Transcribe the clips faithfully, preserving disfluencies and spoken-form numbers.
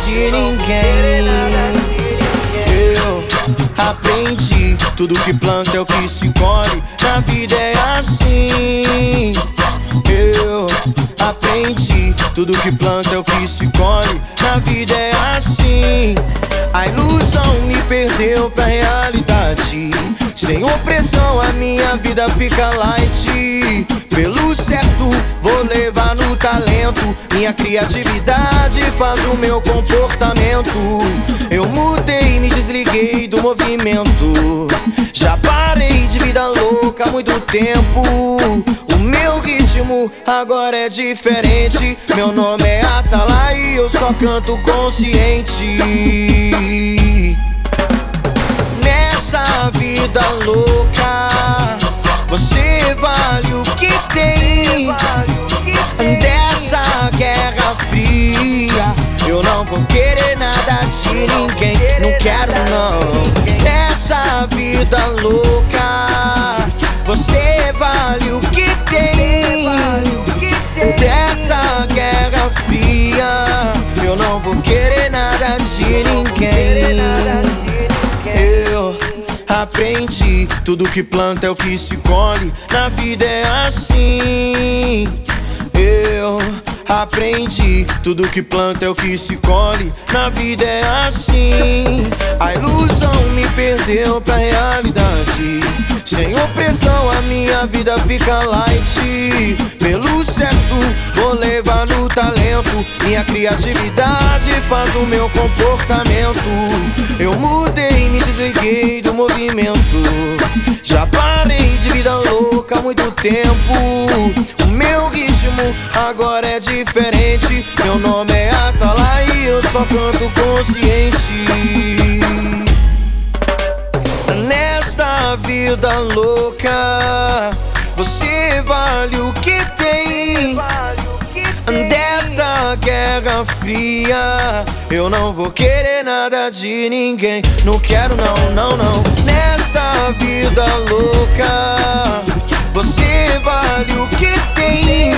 de ninguém. Eu aprendi, tudo que planta é o que se colhe. Na vida é assim. Eu aprendi, tudo que planta é o que se colhe. Na vida é assim. A ilusão me perdeu pra realidade. Sem opressão a minha vida fica light. Pelo certo vou levar no talento. Minha criatividade faz o meu comportamento. Eu mudei, me desliguei do movimento. Já parei de vida louca há muito tempo. O meu ritmo agora é diferente. Meu nome é Atalay e eu só canto consciente. Nessa vida louca você vale o que tem. Dessa guerra fria eu não vou querer nada de ninguém. Não quero não. Nessa vida louca você vale o que tem. Dessa guerra fria eu não vou querer nada de ninguém. Eu aprendi, tudo que planta é o que se colhe. Na vida é assim. Eu aprendi, tudo que planta é o que se colhe. Na vida é assim. A ilusão me perdeu pra realidade. Sem opressão a minha vida fica light. Pelo certo vou levar no talento. Minha criatividade faz o meu comportamento. Eu mudei, me desliguei do movimento. Já parei de vida louca há muito tempo. O meu ritmo agora é diferente. Meu nome é Atalay e eu só canto consciente. Nesta vida louca você vale o que tem. Desta guerra fria eu não vou querer nada de ninguém. Não quero não, não, não. Nesta vida louca você vale o que tem.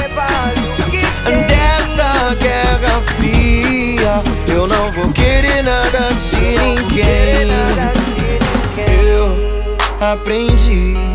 Desta guerra fria eu não vou querer nada de ninguém. Eu aprendi.